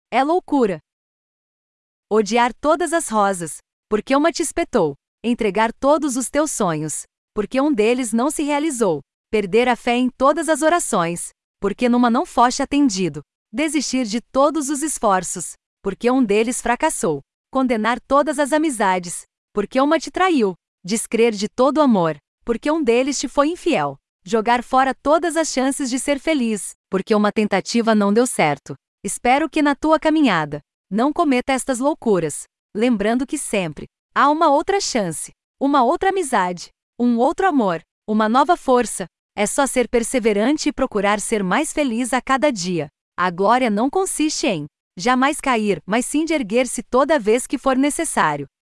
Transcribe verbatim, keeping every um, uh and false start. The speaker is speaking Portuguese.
É loucura. Odiar todas as rosas, porque uma te espetou. Entregar todos os teus sonhos, porque um deles não se realizou. Perder a fé em todas as orações, porque numa não foste atendido. Desistir de todos os esforços, porque um deles fracassou. Condenar todas as amizades, porque uma te traiu. Descrer de todo amor, porque um deles te foi infiel. Jogar fora todas as chances de ser feliz, porque uma tentativa não deu certo. Espero que na tua caminhada não cometa estas loucuras, lembrando que sempre há uma outra chance, uma outra amizade, um outro amor, uma nova força. É só ser perseverante e procurar ser mais feliz a cada dia. A glória não consiste em jamais cair, mas sim de erguer-se toda vez que for necessário.